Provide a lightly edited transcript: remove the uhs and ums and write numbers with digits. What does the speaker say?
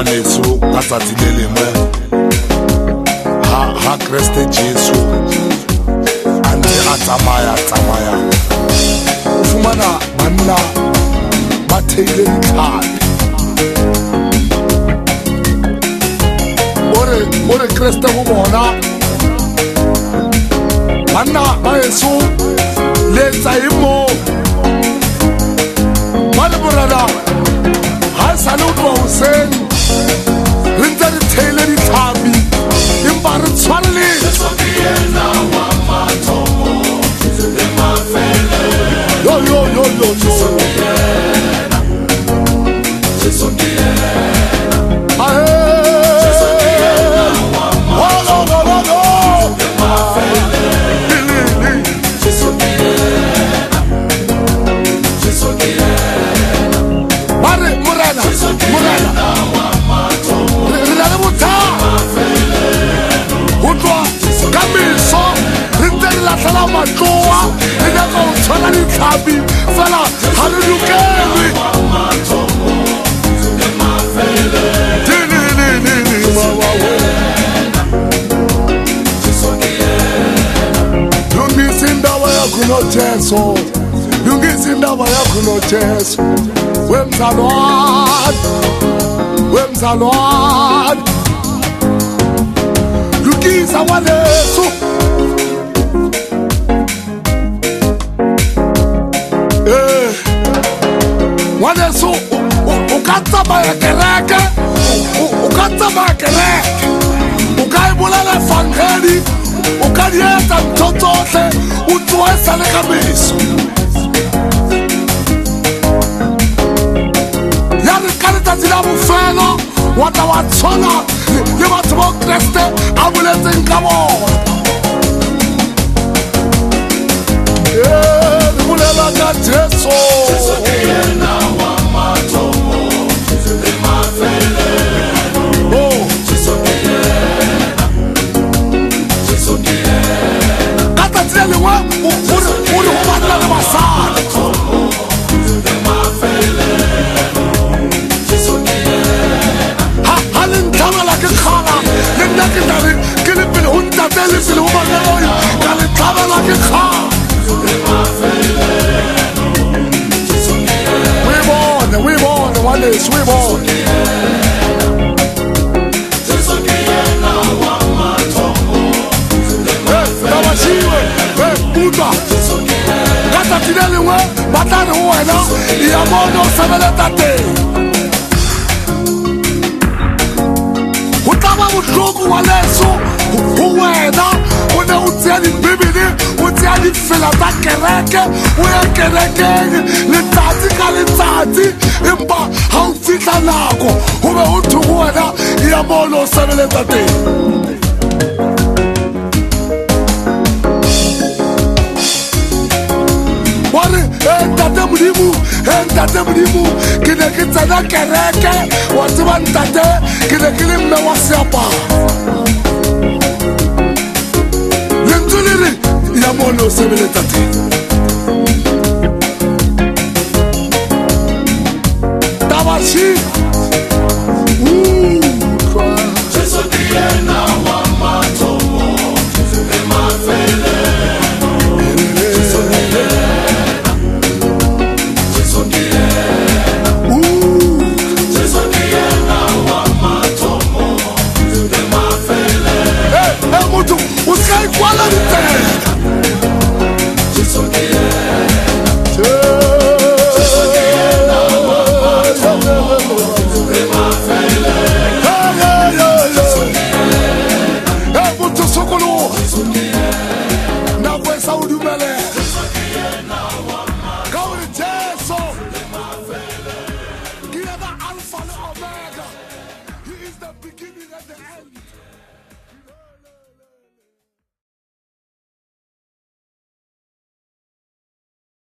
ngwaneso ka tsatsi le lengwe ha Kriste Jesu a ntse a tsamaya o fumana banna ba theile ditlhapi ore Kriste go bona banna ba Yesu letsa imo ba le borana ha sa le utlwa hoseng re ntse re theile ditlhapi empa re tshwanele Lungisa indaba yakho noJesu wemzalwane lungisa ngwaneso ngwaneso o ka tsamaya kereke o ka ebolela evangeli o ka di etsa ntho tsohle o tloha e sale ka meso ya re ka letsatsi la bofelo wa tla wa tshwana le batho ba Kriste a boletseng ka bona re bolela ka Jesu fela ta kereke o ya kerekeng letsatsi ka letsatsi empa ha o fihla nako ho be ho thwe ho wena ya mono o sebeletsa teng ware ntate modimo ke ne ke tsena kereke wa tseba ntate ke ne ke le mme wa seaparo lentswe le re ya mono o sebeletsa teng